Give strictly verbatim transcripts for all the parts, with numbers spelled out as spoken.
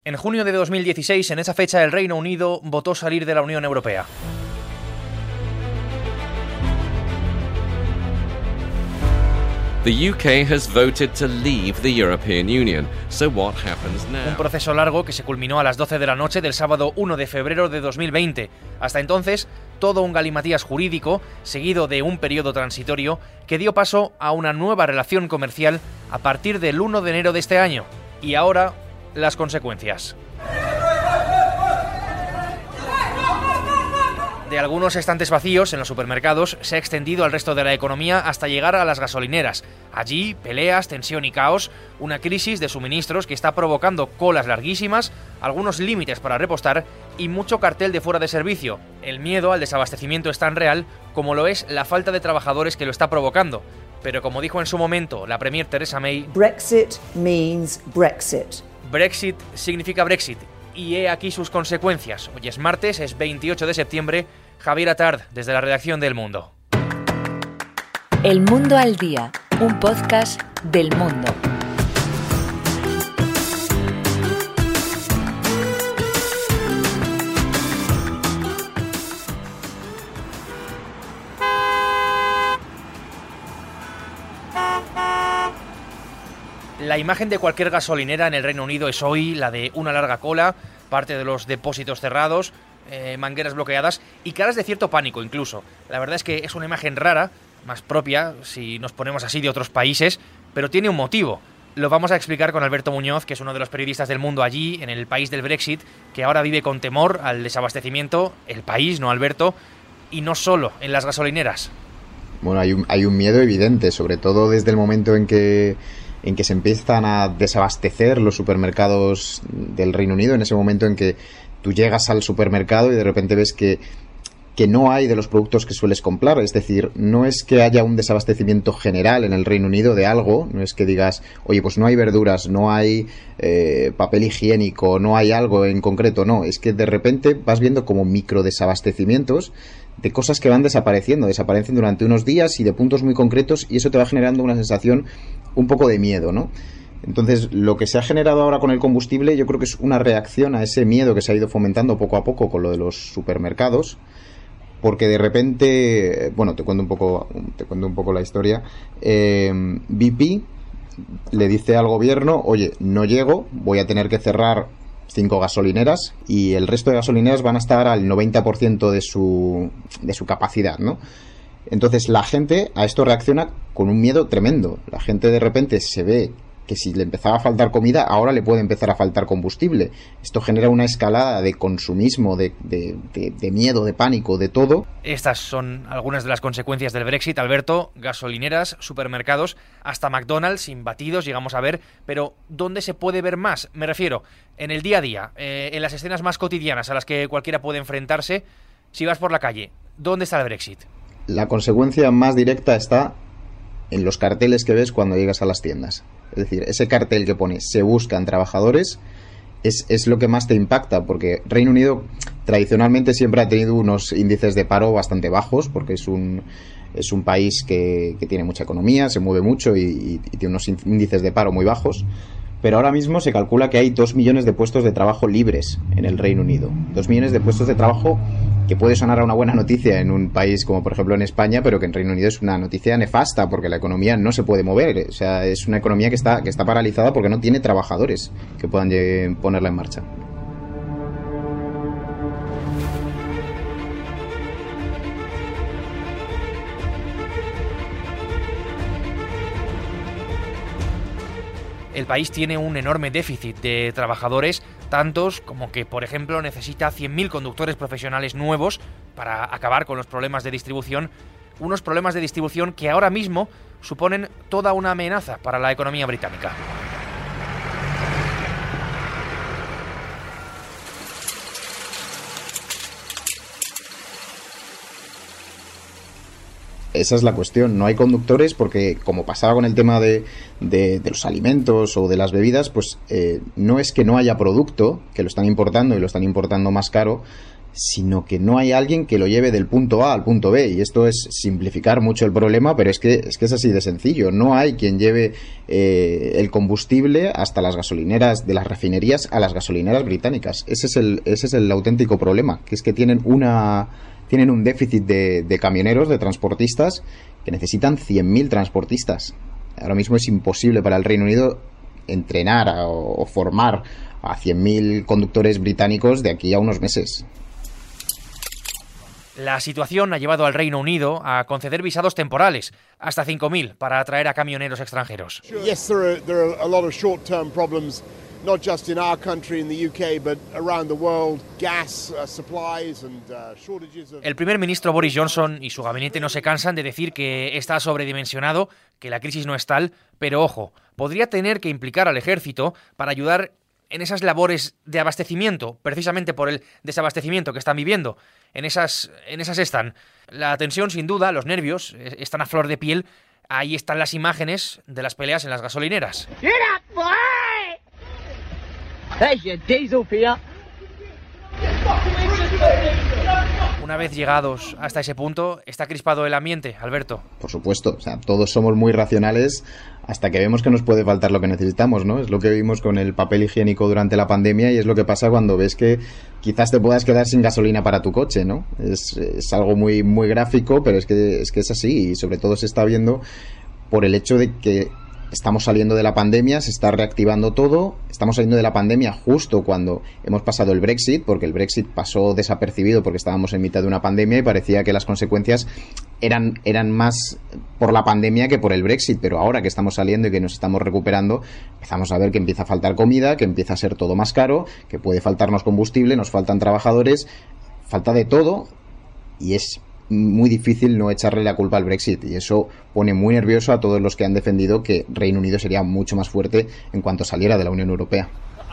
En junio de dos mil dieciséis, en esa fecha, el Reino Unido votó salir de la Unión Europea. The U K has voted to leave the European Union. So what happens now? Un proceso largo que se culminó a las doce de la noche del sábado uno de febrero de dos mil veinte. Hasta entonces, todo un galimatías jurídico, seguido de un periodo transitorio, que dio paso a una nueva relación comercial a partir del uno de enero de este año. Y ahora, las consecuencias. De algunos estantes vacíos en los supermercados se ha extendido al resto de la economía hasta llegar a las gasolineras. Allí, peleas, tensión y caos, una crisis de suministros que está provocando colas larguísimas, algunos límites para repostar y mucho cartel de fuera de servicio. El miedo al desabastecimiento es tan real como lo es la falta de trabajadores que lo está provocando. Pero como dijo en su momento la Premier Theresa May, Brexit means Brexit. Brexit significa Brexit. Y he aquí sus consecuencias. Hoy es martes, es veintiocho de septiembre. Javier Atard, desde la redacción de El Mundo. El Mundo al Día, un podcast del Mundo. La imagen de cualquier gasolinera en el Reino Unido es hoy la de una larga cola, parte de los depósitos cerrados, eh, mangueras bloqueadas y caras de cierto pánico incluso. La verdad es que es una imagen rara, más propia si nos ponemos así de otros países, pero tiene un motivo. Lo vamos a explicar con Alberto Muñoz, que es uno de los periodistas del Mundo allí, en el país del Brexit, que ahora vive con temor al desabastecimiento, el país, ¿no, Alberto? Y no solo en las gasolineras. Bueno, hay un, hay un miedo evidente, sobre todo desde el momento en que... en que se empiezan a desabastecer los supermercados del Reino Unido, en ese momento en que tú llegas al supermercado y de repente ves que, que no hay de los productos que sueles comprar. Es decir, no es que haya un desabastecimiento general en el Reino Unido de algo, no es que digas, oye, pues no hay verduras, no hay eh, papel higiénico, no hay algo en concreto, no, es que de repente vas viendo como micro desabastecimientos de cosas que van desapareciendo, desaparecen durante unos días y de puntos muy concretos, y eso te va generando una sensación un poco de miedo, ¿no? Entonces, lo que se ha generado ahora con el combustible, yo creo que es una reacción a ese miedo que se ha ido fomentando poco a poco con lo de los supermercados, porque de repente, bueno, te cuento un poco, te cuento un poco la historia. eh, B P le dice al gobierno, oye, no llego, voy a tener que cerrar cinco gasolineras y el resto de gasolineras van a estar al noventa por ciento de su, de su capacidad, ¿no? Entonces la gente a esto reacciona con un miedo tremendo. La gente de repente se ve que si le empezaba a faltar comida, ahora le puede empezar a faltar combustible. Esto genera una escalada de consumismo, de, de, de, de miedo, de pánico, de todo. Estas son algunas de las consecuencias del Brexit, Alberto. Gasolineras, supermercados, hasta McDonald's, imbatidos, llegamos a ver. Pero, ¿dónde se puede ver más? Me refiero, en el día a día, eh, en las escenas más cotidianas a las que cualquiera puede enfrentarse. Si vas por la calle, ¿dónde está el Brexit? La consecuencia más directa está en los carteles que ves cuando llegas a las tiendas. Es decir, ese cartel que pone "se buscan trabajadores" es, es lo que más te impacta, porque Reino Unido tradicionalmente siempre ha tenido unos índices de paro bastante bajos, porque es un, es un país que, que tiene mucha economía, se mueve mucho y, y, y tiene unos índices de paro muy bajos. Pero ahora mismo se calcula que hay dos millones de puestos de trabajo libres en el Reino Unido. Dos millones de puestos de trabajo que puede sonar a una buena noticia en un país como por ejemplo en España, pero que en Reino Unido es una noticia nefasta porque la economía no se puede mover. O sea, es una economía que está, que está paralizada porque no tiene trabajadores que puedan ponerla en marcha. El país tiene un enorme déficit de trabajadores, tantos como que, por ejemplo, necesita cien mil conductores profesionales nuevos para acabar con los problemas de distribución, unos problemas de distribución que ahora mismo suponen toda una amenaza para la economía británica. Esa es la cuestión, no hay conductores porque, como pasaba con el tema de, de, de los alimentos o de las bebidas, pues eh, no es que no haya producto, que lo están importando y lo están importando más caro, sino que no hay alguien que lo lleve del punto A al punto B, y esto es simplificar mucho el problema, pero es que es, que es así de sencillo. No hay quien lleve eh, el combustible hasta las gasolineras de las refinerías a las gasolineras británicas. Ese es el, ese es el auténtico problema, que es que tienen una tienen un déficit de, de camioneros, de transportistas, que necesitan cien mil transportistas. Ahora mismo es imposible para el Reino Unido entrenar a, o formar a cien mil conductores británicos de aquí a unos meses. La situación ha llevado al Reino Unido a conceder visados temporales, hasta cinco mil, para atraer a camioneros extranjeros. Yes, there are, there are a lot of short-term problems, not just in our country, in the U K, but around the world. Gas uh, supplies and uh, shortages of... El primer ministro Boris Johnson y su gabinete no se cansan de decir que está sobredimensionado, que la crisis no es tal, pero ojo, podría tener que implicar al ejército para ayudar en esas labores de abastecimiento, precisamente por el desabastecimiento que están viviendo. En esas, en esas están. La tensión, sin duda, los nervios, están a flor de piel. Ahí están las imágenes de las peleas en las gasolineras. Una vez llegados hasta ese punto, ¿está crispado el ambiente, Alberto? Por supuesto, o sea, todos somos muy racionales hasta que vemos que nos puede faltar lo que necesitamos, ¿no? Es lo que vimos con el papel higiénico durante la pandemia y es lo que pasa cuando ves que quizás te puedas quedar sin gasolina para tu coche, ¿no? Es, es algo muy, muy gráfico, pero es que, es que es así, y sobre todo se está viendo por el hecho de que estamos saliendo de la pandemia, se está reactivando todo, estamos saliendo de la pandemia justo cuando hemos pasado el Brexit, porque el Brexit pasó desapercibido porque estábamos en mitad de una pandemia y parecía que las consecuencias eran, eran más por la pandemia que por el Brexit, pero ahora que estamos saliendo y que nos estamos recuperando, empezamos a ver que empieza a faltar comida, que empieza a ser todo más caro, que puede faltarnos combustible, nos faltan trabajadores, falta de todo, y es muy difícil no echarle la culpa al Brexit, y eso pone muy nervioso a todos los que han defendido que Reino Unido sería mucho más fuerte en cuanto saliera de la Unión Europea.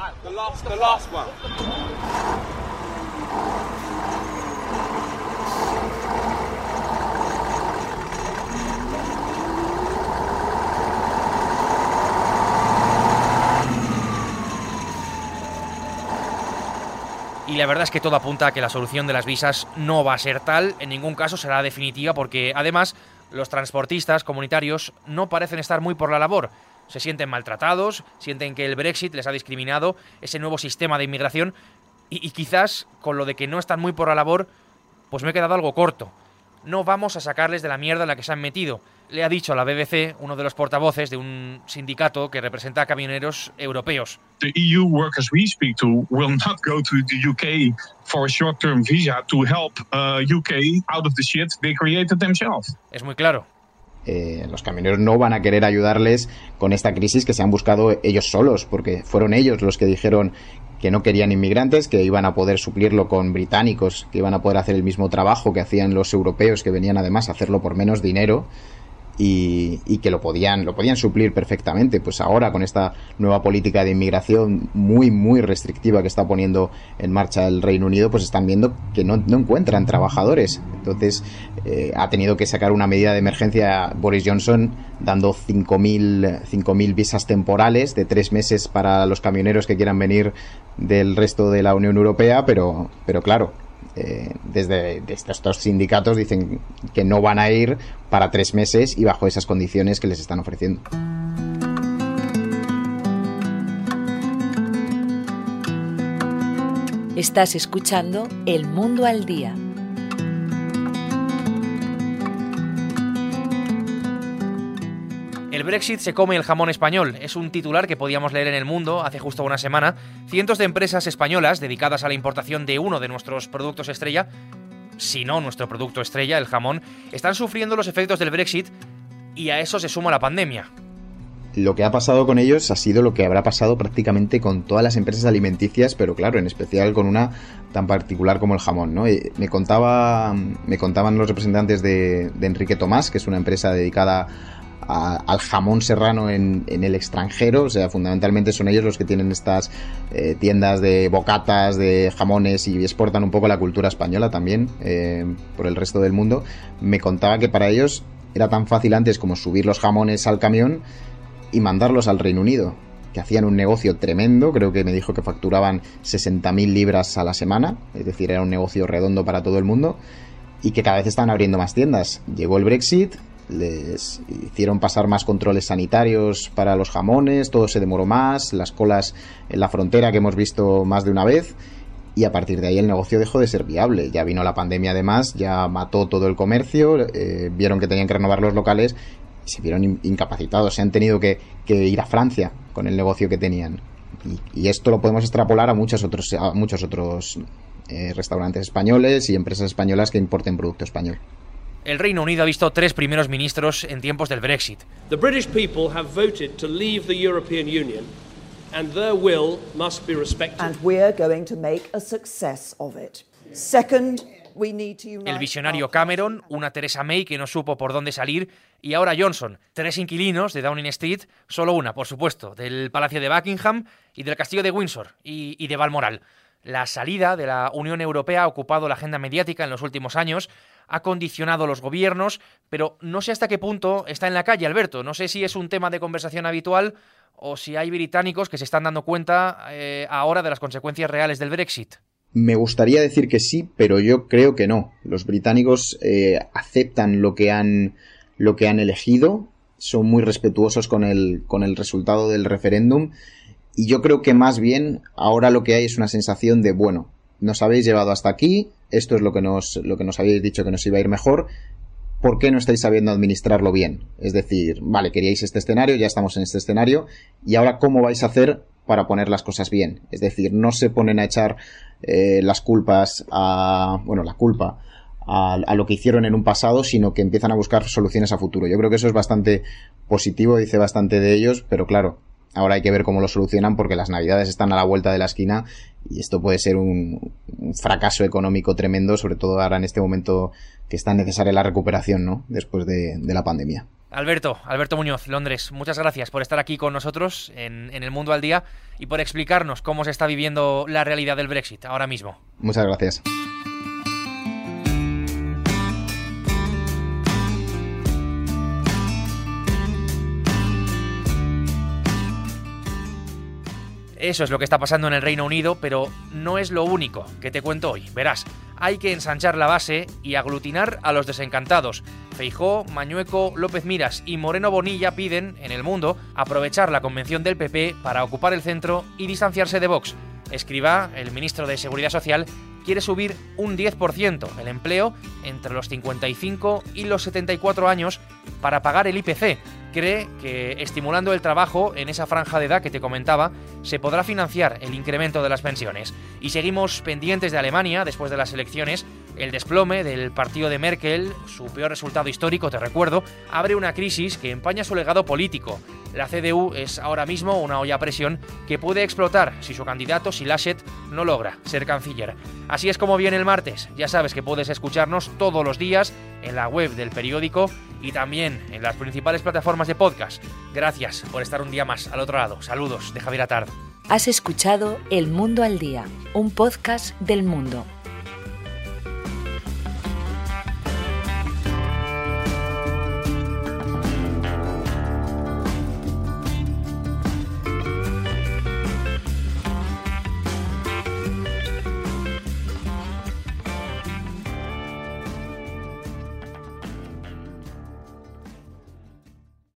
Y la verdad es que todo apunta a que la solución de las visas no va a ser tal, en ningún caso será definitiva, porque además los transportistas comunitarios no parecen estar muy por la labor. Se sienten maltratados, sienten que el Brexit les ha discriminado, ese nuevo sistema de inmigración, y, y quizás con lo de que no están muy por la labor, pues me he quedado algo corto. No vamos a sacarles de la mierda en la que se han metido. Le ha dicho a la B B C uno de los portavoces de un sindicato que representa a camioneros europeos. The E U workers we speak to will not go to the U K for a short-term visa to help uh, U K out of the shit they created themselves. Es muy claro. Eh, los camioneros no van a querer ayudarles con esta crisis que se han buscado ellos solos, porque fueron ellos los que dijeron que no querían inmigrantes, que iban a poder suplirlo con británicos, que iban a poder hacer el mismo trabajo que hacían los europeos, que venían además a hacerlo por menos dinero, y, y que lo podían, lo podían suplir perfectamente. Pues ahora, con esta nueva política de inmigración muy, muy restrictiva que está poniendo en marcha el Reino Unido, pues están viendo que no, no encuentran trabajadores. Entonces eh, ha tenido que sacar una medida de emergencia Boris Johnson, dando cinco mil visas temporales de tres meses para los camioneros que quieran venir del resto de la Unión Europea, pero, pero claro, eh, desde, desde estos sindicatos dicen que no van a ir para tres meses y bajo esas condiciones que les están ofreciendo. Estás escuchando El Mundo al Día. El Brexit se come el jamón español. Es un titular que podíamos leer en El Mundo hace justo una semana. Cientos de empresas españolas dedicadas a la importación de uno de nuestros productos estrella, si no nuestro producto estrella, el jamón, están sufriendo los efectos del Brexit, y a eso se suma la pandemia. Lo que ha pasado con ellos ha sido lo que habrá pasado prácticamente con todas las empresas alimenticias, pero claro, en especial con una tan particular como el jamón, ¿no? Y me contaba, me contaban los representantes de, de Enrique Tomás, que es una empresa dedicada a, al jamón serrano en, en el extranjero. O sea, fundamentalmente son ellos los que tienen estas eh, tiendas de bocatas, de jamones, y exportan un poco la cultura española también eh, por el resto del mundo. Me contaba que para ellos era tan fácil antes como subir los jamones al camión y mandarlos al Reino Unido. que hacían un negocio tremendo, creo que me dijo que facturaban sesenta mil libras a la semana, es decir, era un negocio redondo para todo el mundo, y que cada vez estaban abriendo más tiendas. Llegó el Brexit, les hicieron pasar más controles sanitarios para los jamones, todo se demoró más, las colas en la frontera que hemos visto más de una vez, y a partir de ahí el negocio dejó de ser viable. Ya vino la pandemia además, ya mató todo el comercio, eh, vieron que tenían que renovar los locales y se vieron in- incapacitados, se han tenido que, que ir a Francia con el negocio que tenían. Y, y esto lo podemos extrapolar a muchos otros, a muchos otros eh, restaurantes españoles y empresas españolas que importen producto español. El Reino Unido ha visto tres primeros ministros en tiempos del Brexit. The British people have voted to leave the European Union, and their will must be respected. And we're going to make a success of it. Second, we need to unite El visionario our- Cameron, una Theresa May que no supo por dónde salir, y ahora Johnson, tres inquilinos de Downing Street, solo una, por supuesto, del Palacio de Buckingham y del Castillo de Windsor y, y de Balmoral. La salida de la Unión Europea ha ocupado la agenda mediática en los últimos años, ha condicionado los gobiernos, pero no sé hasta qué punto está en la calle, Alberto. No sé si es un tema de conversación habitual o si hay británicos que se están dando cuenta eh, ahora de las consecuencias reales del Brexit. Me gustaría decir que sí, pero yo creo que no. Los británicos eh, aceptan lo que han lo que han elegido, son muy respetuosos con el con el resultado del referéndum, y yo creo que más bien ahora lo que hay es una sensación de, bueno, nos habéis llevado hasta aquí, esto es lo que nos lo que nos habéis dicho que nos iba a ir mejor, ¿por qué no estáis sabiendo administrarlo bien? Es decir, vale, queríais este escenario, ya estamos en este escenario, y ahora ¿cómo vais a hacer para poner las cosas bien? Es decir, no se ponen a echar eh, las culpas a... bueno, la culpa a, a lo que hicieron en un pasado, sino que empiezan a buscar soluciones a futuro. Yo creo que eso es bastante positivo, dice bastante de ellos, pero claro, ahora hay que ver cómo lo solucionan porque las navidades están a la vuelta de la esquina y esto puede ser un, un fracaso económico tremendo, sobre todo ahora en este momento que es tan necesaria la recuperación, ¿no?, después de, de la pandemia. Alberto, Alberto Muñoz, Londres, muchas gracias por estar aquí con nosotros en, en El Mundo al Día y por explicarnos cómo se está viviendo la realidad del Brexit ahora mismo. Muchas gracias. Eso es lo que está pasando en el Reino Unido, pero no es lo único que te cuento hoy. Verás, hay que ensanchar la base y aglutinar a los desencantados. Feijóo, Mañueco, López Miras y Moreno Bonilla piden, en El Mundo, aprovechar la convención del P P para ocupar el centro y distanciarse de Vox. Escrivá, el ministro de Seguridad Social, quiere subir un diez por ciento el empleo entre los cincuenta y cinco y los setenta y cuatro años para pagar el I P C. Cree que, estimulando el trabajo en esa franja de edad que te comentaba, se podrá financiar el incremento de las pensiones. Y seguimos pendientes de Alemania, después de las elecciones. El desplome del partido de Merkel, su peor resultado histórico, te recuerdo, abre una crisis que empaña su legado político. La C D U es ahora mismo una olla a presión que puede explotar si su candidato, si Laschet, no logra ser canciller. Así es como viene el martes. Ya sabes que puedes escucharnos todos los días en la web del periódico y también en las principales plataformas de podcast. Gracias por estar un día más al otro lado. Saludos de Javier Atard. Has escuchado El Mundo al Día, un podcast del Mundo.